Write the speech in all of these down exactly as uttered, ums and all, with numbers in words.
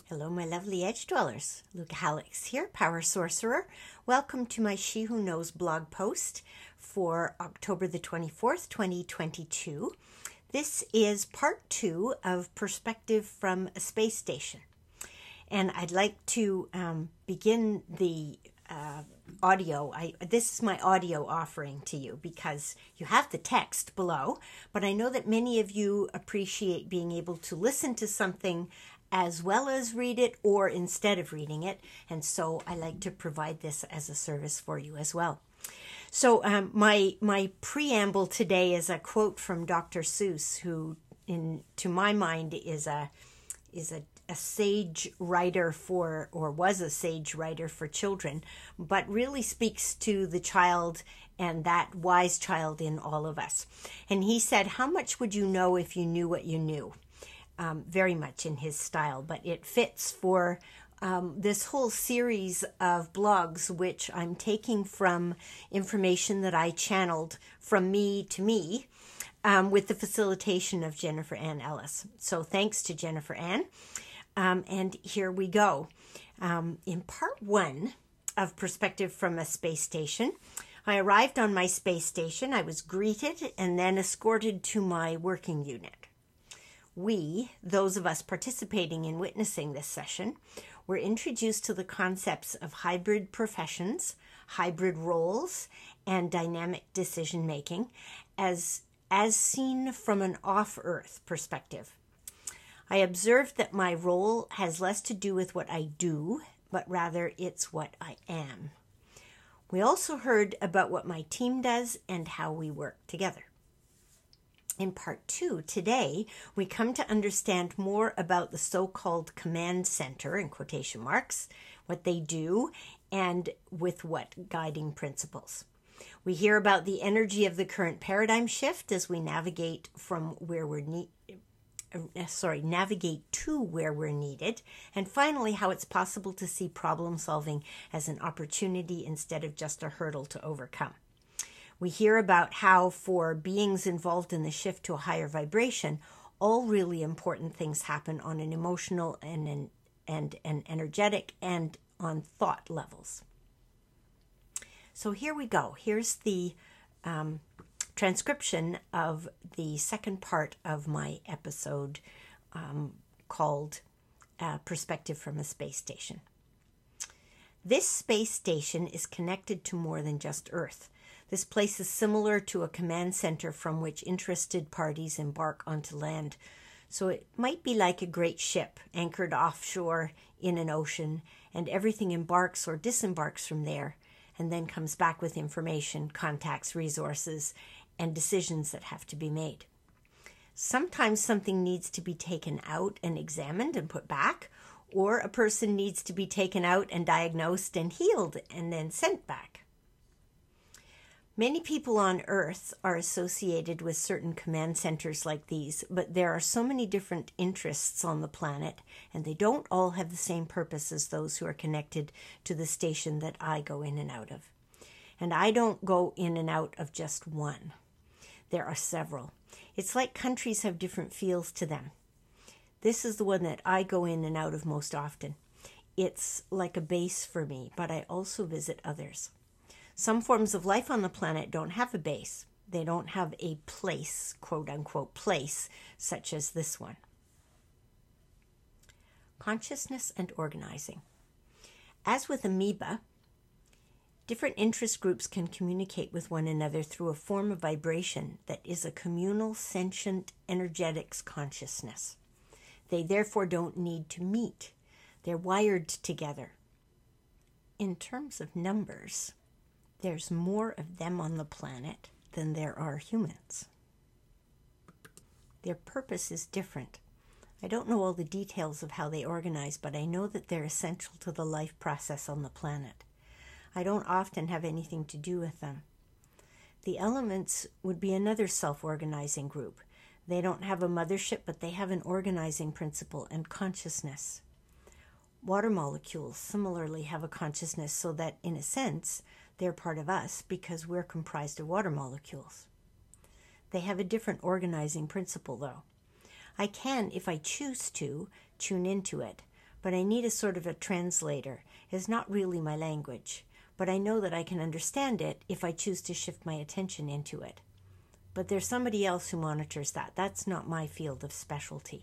Hello, my lovely edge dwellers. Luca Hallex here, Power Sorcerer. Welcome to my She Who Knows blog post for October the twenty-fourth, twenty twenty-two. This is part two of Perspective from a Space Station. And I'd like to um, begin the uh, audio. I, this is my audio offering to you because you have the text below, but I know that many of you appreciate being able to listen to something as well as read it or instead of reading it. And so I like to provide this as a service for you as well. So um, my my preamble today is a quote from Doctor Seuss, who, in to my mind, is a is a, a sage writer for, or was a sage writer for children, but really speaks to the child and that wise child in all of us. And he said, "How much would you know if you knew what you knew?" Um, very much in his style, but it fits for um, this whole series of blogs, which I'm taking from information that I channeled from me to me um, with the facilitation of Jennifer Ann Ellis. So thanks to Jennifer Ann. Um, and here we go. Um, in part one of Perspective from a Space Station, I arrived on my space station. I was greeted and then escorted to my working unit. We, those of us participating in witnessing this session, were introduced to the concepts of hybrid professions, hybrid roles, and dynamic decision-making as, as seen from an off-Earth perspective. I observed that my role has less to do with what I do, but rather it's what I am. We also heard about what my team does and how we work together. In part two, today, we come to understand more about the so-called command center, in quotation marks, what they do, and with what guiding principles. We hear about the energy of the current paradigm shift as we navigate from where we're ne- uh, sorry, navigate to where we're needed, and finally, how it's possible to see problem solving as an opportunity instead of just a hurdle to overcome. We hear about how, for beings involved in the shift to a higher vibration, all really important things happen on an emotional and an, and an energetic and on thought levels. So here we go. Here's the um, transcription of the second part of my episode um, called uh, Perspective from a Space Station. This space station is connected to more than just Earth. This place is similar to a command center from which interested parties embark onto land. So it might be like a great ship anchored offshore in an ocean, and everything embarks or disembarks from there, and then comes back with information, contacts, resources, and decisions that have to be made. Sometimes something needs to be taken out and examined and put back, or a person needs to be taken out and diagnosed and healed and then sent back. Many people on Earth are associated with certain command centers like these, but there are so many different interests on the planet, and they don't all have the same purpose as those who are connected to the station that I go in and out of. And I don't go in and out of just one. There are several. It's like countries have different feels to them. This is the one that I go in and out of most often. It's like a base for me, but I also visit others. Some forms of life on the planet don't have a base. They don't have a place, quote-unquote place, such as this one. Consciousness and organizing. As with amoeba, different interest groups can communicate with one another through a form of vibration that is a communal, sentient, energetics consciousness. They therefore don't need to meet. They're wired together. In terms of numbers, there's more of them on the planet than there are humans. Their purpose is different. I don't know all the details of how they organize, but I know that they're essential to the life process on the planet. I don't often have anything to do with them. The elements would be another self-organizing group. They don't have a mothership, but they have an organizing principle and consciousness. Water molecules similarly have a consciousness, so that, in a sense, they're part of us because we're comprised of water molecules. They have a different organizing principle, though. I can, if I choose to, tune into it, but I need a sort of a translator. It's not really my language, but I know that I can understand it if I choose to shift my attention into it. But there's somebody else who monitors that. That's not my field of specialty.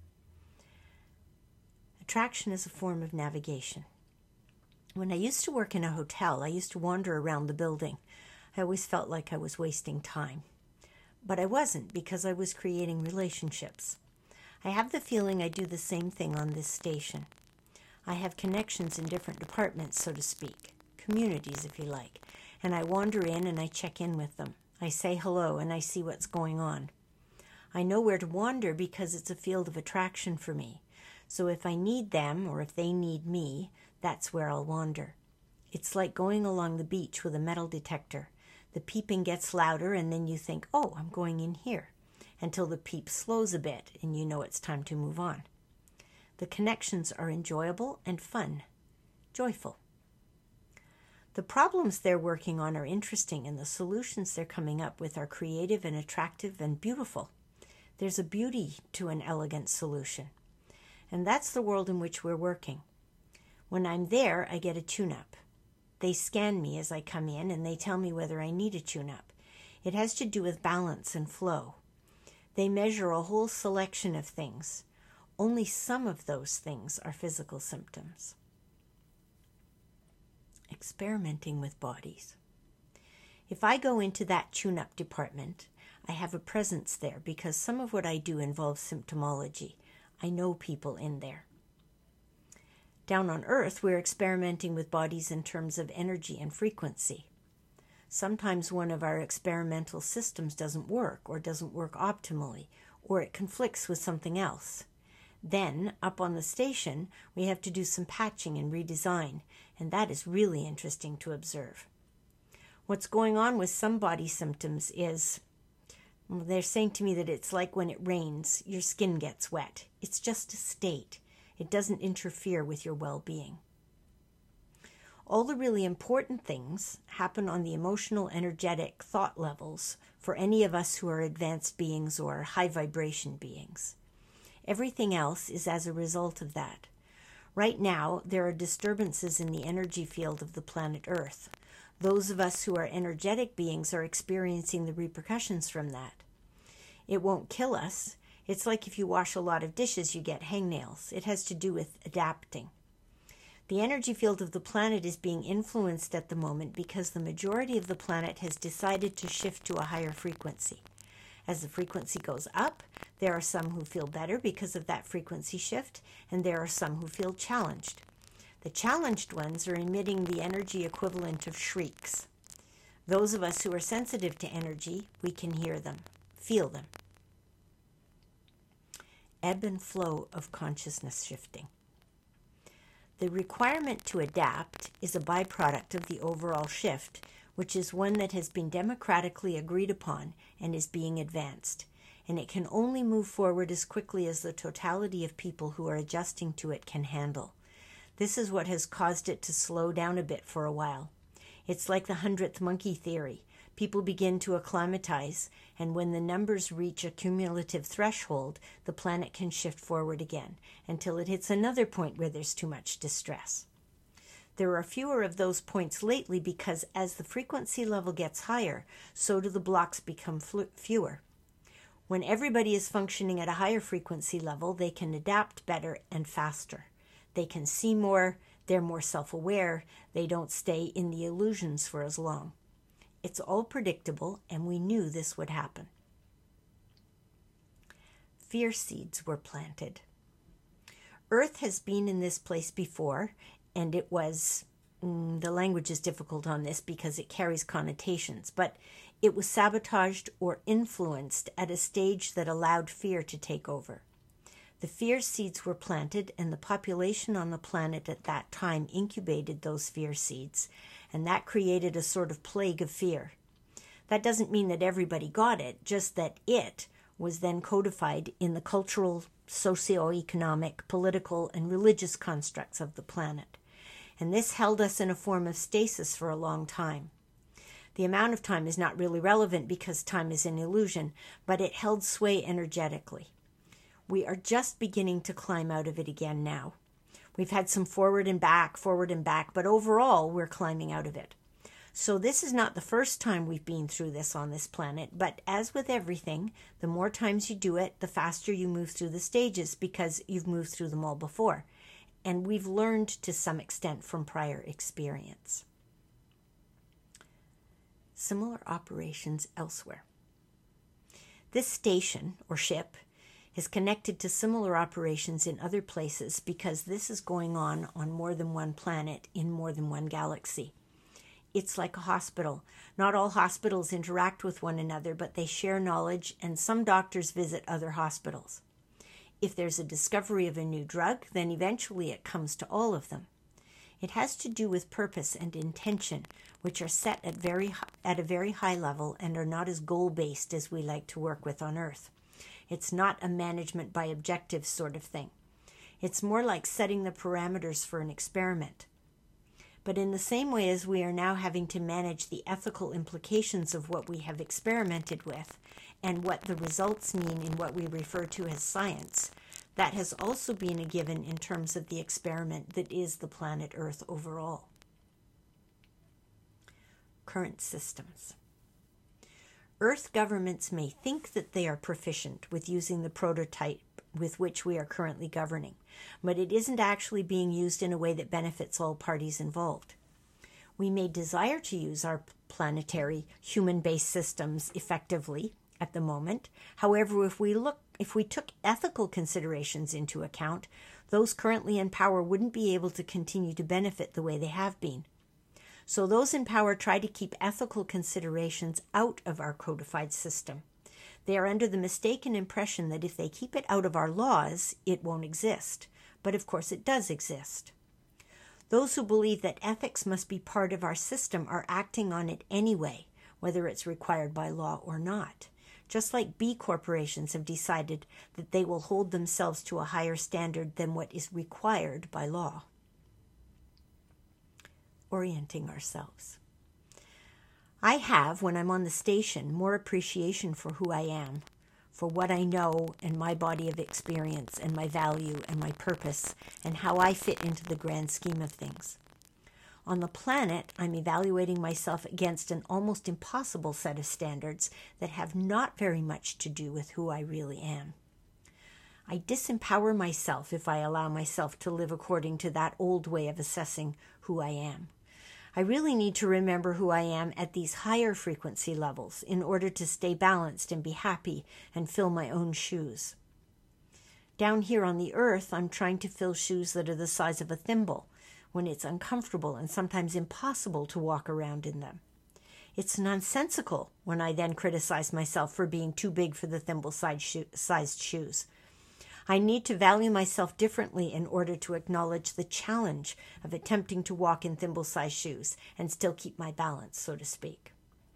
Attraction is a form of navigation. When I used to work in a hotel, I used to wander around the building. I always felt like I was wasting time. But I wasn't, because I was creating relationships. I have the feeling I do the same thing on this station. I have connections in different departments, so to speak, communities if you like, and I wander in and I check in with them. I say hello and I see what's going on. I know where to wander because it's a field of attraction for me. So if I need them or if they need me, that's where I'll wander. It's like going along the beach with a metal detector. The peeping gets louder and then you think, oh, I'm going in here, until the peep slows a bit and you know it's time to move on. The connections are enjoyable and fun, joyful. The problems they're working on are interesting, and the solutions they're coming up with are creative and attractive and beautiful. There's a beauty to an elegant solution. And that's the world in which we're working. When I'm there, I get a tune-up. They scan me as I come in, and they tell me whether I need a tune-up. It has to do with balance and flow. They measure a whole selection of things. Only some of those things are physical symptoms. Experimenting with bodies. If I go into that tune-up department, I have a presence there because some of what I do involves symptomology. I know people in there. Down on Earth, we're experimenting with bodies in terms of energy and frequency. Sometimes one of our experimental systems doesn't work or doesn't work optimally, or it conflicts with something else. Then, up on the station, we have to do some patching and redesign, and that is really interesting to observe. What's going on with some body symptoms is, well, they're saying to me that it's like when it rains, your skin gets wet. It's just a state. It doesn't interfere with your well-being. All the really important things happen on the emotional, energetic thought levels for any of us who are advanced beings or high vibration beings. Everything else is as a result of that. Right now, there are disturbances in the energy field of the planet Earth. Those of us who are energetic beings are experiencing the repercussions from that. It won't kill us. It's like if you wash a lot of dishes, you get hangnails. It has to do with adapting. The energy field of the planet is being influenced at the moment because the majority of the planet has decided to shift to a higher frequency. As the frequency goes up, there are some who feel better because of that frequency shift, and there are some who feel challenged. The challenged ones are emitting the energy equivalent of shrieks. Those of us who are sensitive to energy, we can hear them, feel them. Ebb and flow of consciousness shifting. The requirement to adapt is a byproduct of the overall shift, which is one that has been democratically agreed upon and is being advanced, and it can only move forward as quickly as the totality of people who are adjusting to it can handle. This is what has caused it to slow down a bit for a while. It's like the hundredth monkey theory. People begin to acclimatize, and when the numbers reach a cumulative threshold, the planet can shift forward again, until it hits another point where there's too much distress. There are fewer of those points lately because as the frequency level gets higher, so do the blocks become fewer. When everybody is functioning at a higher frequency level, they can adapt better and faster. They can see more, they're more self-aware, they don't stay in the illusions for as long. It's all predictable, and we knew this would happen. Fear seeds were planted. Earth has been in this place before, and it was, mm, the language is difficult on this because it carries connotations, but it was sabotaged or influenced at a stage that allowed fear to take over. The fear seeds were planted, and the population on the planet at that time incubated those fear seeds, and that created a sort of plague of fear. That doesn't mean that everybody got it, just that it was then codified in the cultural, socio-economic, political, and religious constructs of the planet. And this held us in a form of stasis for a long time. The amount of time is not really relevant because time is an illusion, but it held sway energetically. We are just beginning to climb out of it again now. We've had some forward and back, forward and back, but overall we're climbing out of it. So this is not the first time we've been through this on this planet, but as with everything, the more times you do it, the faster you move through the stages because you've moved through them all before. And we've learned to some extent from prior experience. Similar operations elsewhere. This station, or ship, is connected to similar operations in other places because this is going on on more than one planet in more than one galaxy. It's like a hospital. Not all hospitals interact with one another, but they share knowledge, and some doctors visit other hospitals. If there's a discovery of a new drug, then eventually it comes to all of them. It has to do with purpose and intention, which are set at very at a very high level and are not as goal-based as we like to work with on Earth. It's not a management by objectives sort of thing. It's more like setting the parameters for an experiment. But in the same way as we are now having to manage the ethical implications of what we have experimented with and what the results mean in what we refer to as science, that has also been a given in terms of the experiment that is the planet Earth overall. Current systems. Earth governments may think that they are proficient with using the prototype with which we are currently governing, but it isn't actually being used in a way that benefits all parties involved. We may desire to use our planetary human-based systems effectively at the moment. However, if we look, if we took ethical considerations into account, those currently in power wouldn't be able to continue to benefit the way they have been. So those in power try to keep ethical considerations out of our codified system. They are under the mistaken impression that if they keep it out of our laws, it won't exist. But of course it does exist. Those who believe that ethics must be part of our system are acting on it anyway, whether it's required by law or not. Just like B corporations have decided that they will hold themselves to a higher standard than what is required by law. Orienting ourselves. I have, when I'm on the station, more appreciation for who I am, for what I know and my body of experience and my value and my purpose and how I fit into the grand scheme of things. On the planet, I'm evaluating myself against an almost impossible set of standards that have not very much to do with who I really am. I disempower myself if I allow myself to live according to that old way of assessing who I am. I really need to remember who I am at these higher frequency levels in order to stay balanced and be happy and fill my own shoes. Down here on the earth, I'm trying to fill shoes that are the size of a thimble when it's uncomfortable and sometimes impossible to walk around in them. It's nonsensical when I then criticize myself for being too big for the thimble-sized shoes. I need to value myself differently in order to acknowledge the challenge of attempting to walk in thimble-sized shoes and still keep my balance, so to speak.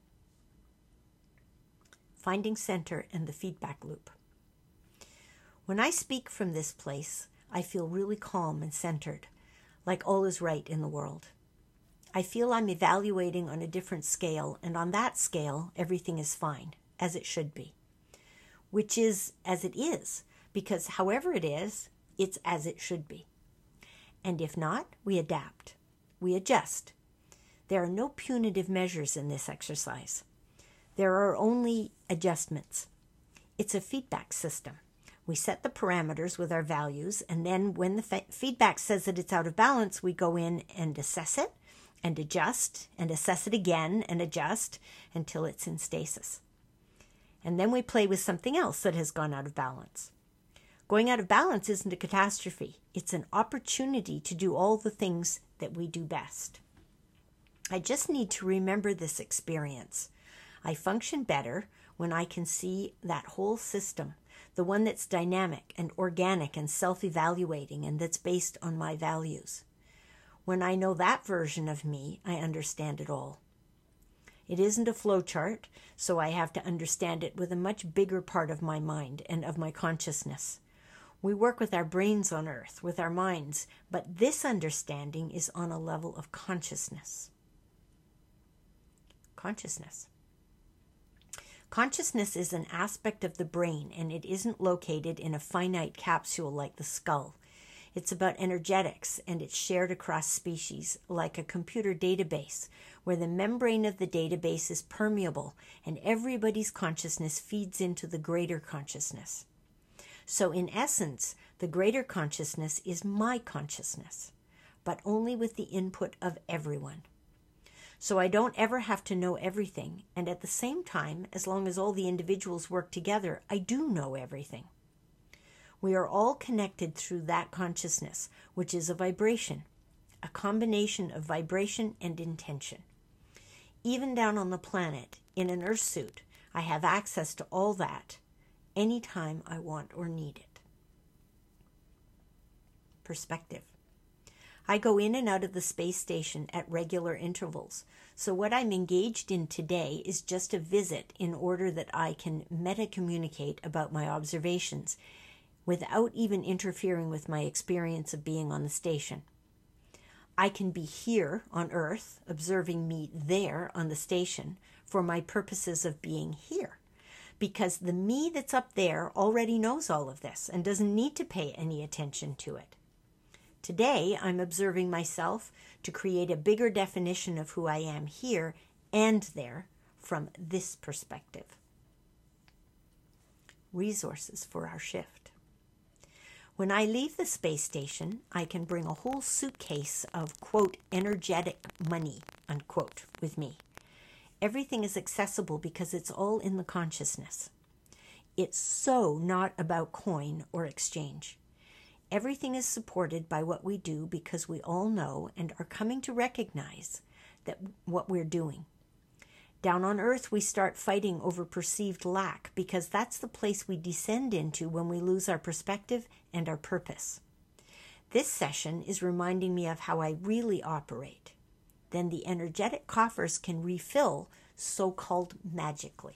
Finding center and the feedback loop. When I speak from this place, I feel really calm and centered, like all is right in the world. I feel I'm evaluating on a different scale, and on that scale, everything is fine, as it should be, which is as it is. Because however it is, it's as it should be. And if not, we adapt. We adjust. There are no punitive measures in this exercise. There are only adjustments. It's a feedback system. We set the parameters with our values, and then when the fe- feedback says that it's out of balance, we go in and assess it, and adjust, and assess it again, and adjust, until it's in stasis. And then we play with something else that has gone out of balance. Going out of balance isn't a catastrophe. It's an opportunity to do all the things that we do best. I just need to remember this experience. I function better when I can see that whole system, the one that's dynamic and organic and self-evaluating and that's based on my values. When I know that version of me, I understand it all. It isn't a flowchart, so I have to understand it with a much bigger part of my mind and of my consciousness. We work with our brains on Earth, with our minds, but this understanding is on a level of consciousness. Consciousness. Consciousness is an aspect of the brain, and it isn't located in a finite capsule like the skull. It's about energetics, and it's shared across species like a computer database where the membrane of the database is permeable and everybody's consciousness feeds into the greater consciousness. So in essence, the greater consciousness is my consciousness, but only with the input of everyone. So I don't ever have to know everything, and at the same time, as long as all the individuals work together, I do know everything. We are all connected through that consciousness, which is a vibration, a combination of vibration and intention. Even down on the planet, in an earth suit, I have access to all that anytime I want or need it. Perspective. I go in and out of the space station at regular intervals, so what I'm engaged in today is just a visit in order that I can meta-communicate about my observations without even interfering with my experience of being on the station. I can be here on Earth, observing me there on the station for my purposes of being here, because the me that's up there already knows all of this and doesn't need to pay any attention to it. Today, I'm observing myself to create a bigger definition of who I am here and there from this perspective. Resources for our shift. When I leave the space station, I can bring a whole suitcase of, quote, energetic money, unquote, with me. Everything is accessible because it's all in the consciousness. It's so not about coin or exchange. Everything is supported by what we do because we all know and are coming to recognize that what we're doing. Down on Earth, we start fighting over perceived lack because that's the place we descend into when we lose our perspective and our purpose. This session is reminding me of how I really operate. Then the energetic coffers can refill so-called magically.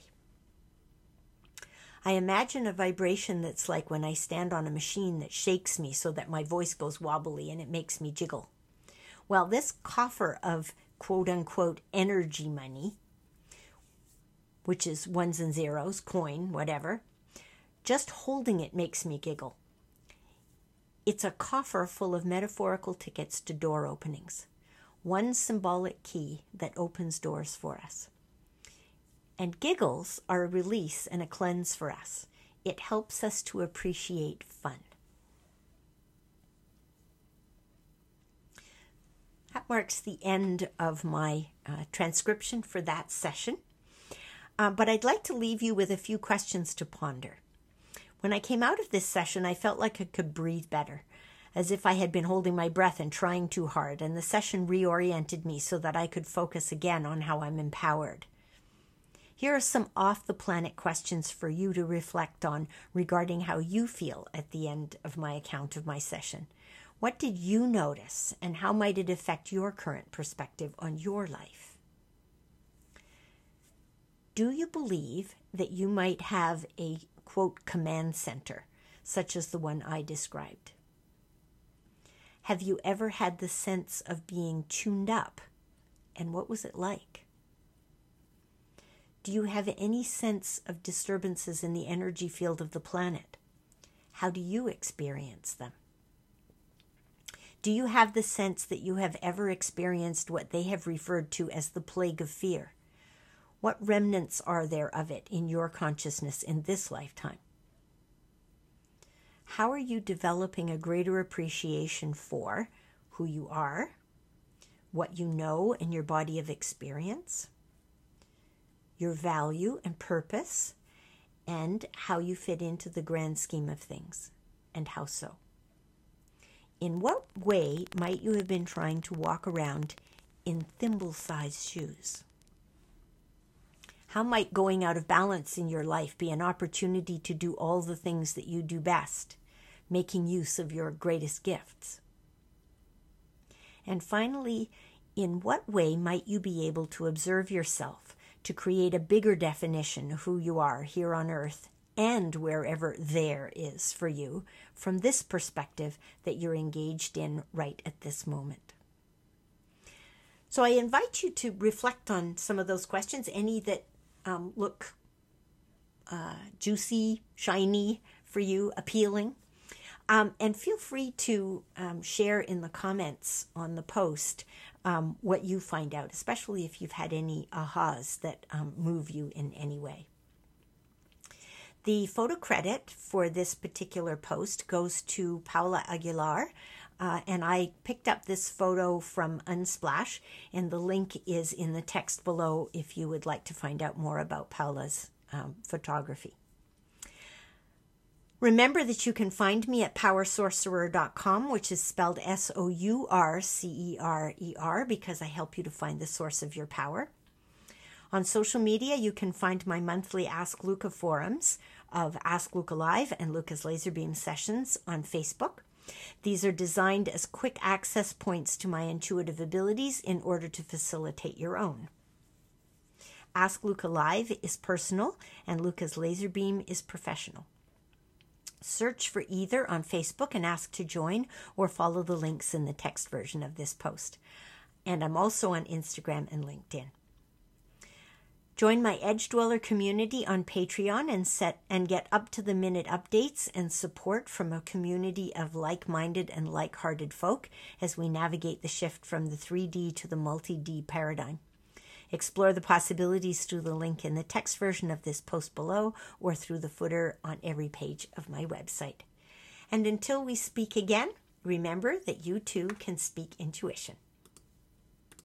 I imagine a vibration that's like when I stand on a machine that shakes me so that my voice goes wobbly and it makes me jiggle. Well, this coffer of quote-unquote energy money, which is ones and zeros, coin, whatever, just holding it makes me giggle. It's a coffer full of metaphorical tickets to door openings, one symbolic key that opens doors for us. And giggles are a release and a cleanse for us. It helps us to appreciate fun. That marks the end of my uh, transcription for that session. Uh, but I'd like to leave you with a few questions to ponder. When I came out of this session, I felt like I could breathe better, as if I had been holding my breath and trying too hard, and the session reoriented me so that I could focus again on how I'm empowered. Here are some off-the-planet questions for you to reflect on regarding how you feel at the end of my account of my session. What did you notice, and how might it affect your current perspective on your life? Do you believe that you might have a, quote, command center, such as the one I described? Have you ever had the sense of being tuned up, and what was it like? Do you have any sense of disturbances in the energy field of the planet? How do you experience them? Do you have the sense that you have ever experienced what they have referred to as the plague of fear? What remnants are there of it in your consciousness in this lifetime? How are you developing a greater appreciation for who you are, what you know in your body of experience, your value and purpose, and how you fit into the grand scheme of things, and how so? In what way might you have been trying to walk around in thimble-sized shoes? How might going out of balance in your life be an opportunity to do all the things that you do best, making use of your greatest gifts? And finally, in what way might you be able to observe yourself to create a bigger definition of who you are here on Earth and wherever there is for you from this perspective that you're engaged in right at this moment? So I invite you to reflect on some of those questions, any that um, look uh, juicy, shiny for you, appealing. Um, and feel free to um, share in the comments on the post um, what you find out, especially if you've had any ahas that um, move you in any way. The photo credit for this particular post goes to Paula Aguilar, uh, and I picked up this photo from Unsplash, and the link is in the text below if you would like to find out more about Paula's um, photography. Remember that you can find me at power sorcerer dot com, which is spelled S O U R C E R E R, because I help you to find the source of your power. On social media, you can find my monthly Ask Luca forums of Ask Luca Live and Luca's Laserbeam sessions on Facebook. These are designed as quick access points to my intuitive abilities in order to facilitate your own. Ask Luca Live is personal, and Luca's Laserbeam is professional. Search for either on Facebook and ask to join, or follow the links in the text version of this post. And I'm also on Instagram and LinkedIn. Join my Edge Dweller community on Patreon and set and get up-to-the-minute updates and support from a community of like-minded and like-hearted folk as we navigate the shift from the three D to the multi-D paradigm. Explore the possibilities through the link in the text version of this post below, or through the footer on every page of my website. And until we speak again, remember that you too can speak intuition.